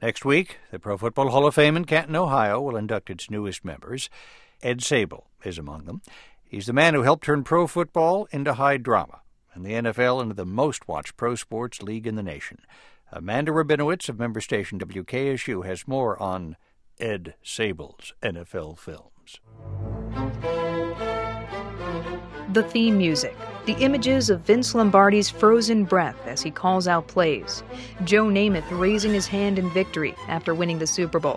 Next week, the Pro Football Hall of Fame in Canton, Ohio, will induct its newest members. Ed Sabol is among them. He's the man who helped turn pro football into high drama and the NFL into the most-watched pro sports league in the nation. Amanda Rabinowitz of member station WKSU has more on Ed Sabol's NFL films. The theme music, the images of Vince Lombardi's frozen breath as he calls out plays, Joe Namath raising his hand in victory after winning the Super Bowl.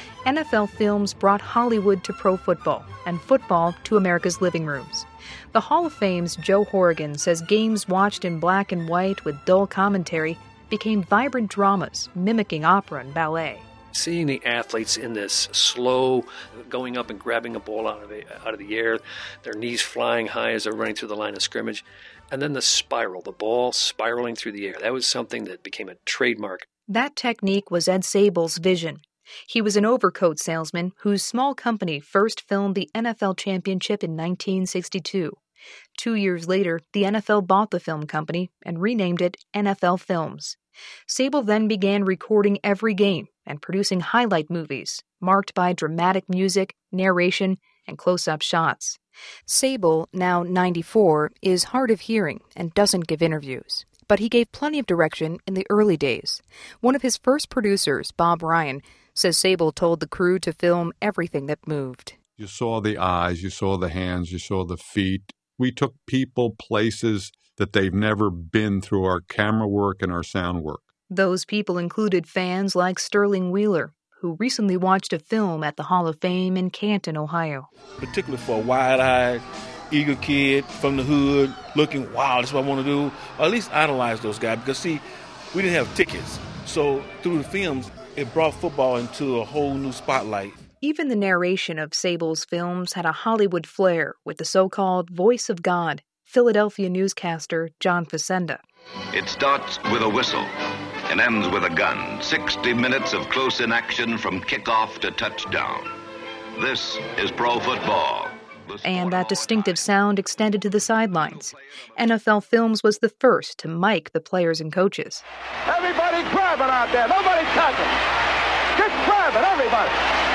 NFL films brought Hollywood to pro football and football to America's living rooms. The Hall of Fame's Joe Horrigan says games watched in black and white with dull commentary became vibrant dramas mimicking opera and ballet. Seeing the athletes in this slow, going up and grabbing a ball out of the air, their knees flying high as they're running through the line of scrimmage, and then the spiral, the ball spiraling through the air. That was something that became a trademark. That technique was Ed Sabol's vision. He was an overcoat salesman whose small company first filmed the NFL championship in 1962. 2 years later, the NFL bought the film company and renamed it NFL Films. Sabol then began recording every game and producing highlight movies, marked by dramatic music, narration, and close-up shots. Sabol, now 94, is hard of hearing and doesn't give interviews. But he gave plenty of direction in the early days. One of his first producers, Bob Ryan, says Sabol told the crew to film everything that moved. You saw the eyes, you saw the hands, you saw the feet. We took people places that they've never been through our camera work and our sound work. Those people included fans like Sterling Wheeler, who recently watched a film at the Hall of Fame in Canton, Ohio. Particularly for a wide-eyed, eager kid from the hood looking, wow, that's what I want to do. Or at least idolize those guys because, see, we didn't have tickets. So through the films, it brought football into a whole new spotlight. Even the narration of Sabol's films had a Hollywood flair with the so-called voice of God, Philadelphia newscaster John Facenda. It starts with a whistle and ends with a gun. 60 minutes of close-in action from kickoff to touchdown. This is pro football. And that distinctive sound extended to the sidelines. NFL Films was the first to mic the players and coaches. Everybody grabbing out there. Nobody touching. Just grabbing, everybody.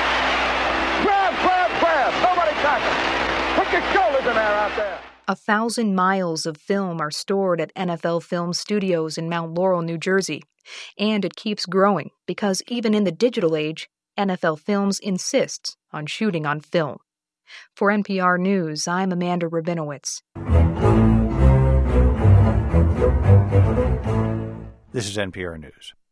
Grab. Nobody touching. Put your shoulders in there out there. 1,000 miles of film are stored at NFL Film Studios in Mount Laurel, New Jersey. And it keeps growing because even in the digital age, NFL Films insists on shooting on film. For NPR News, I'm Amanda Rabinowitz. This is NPR News.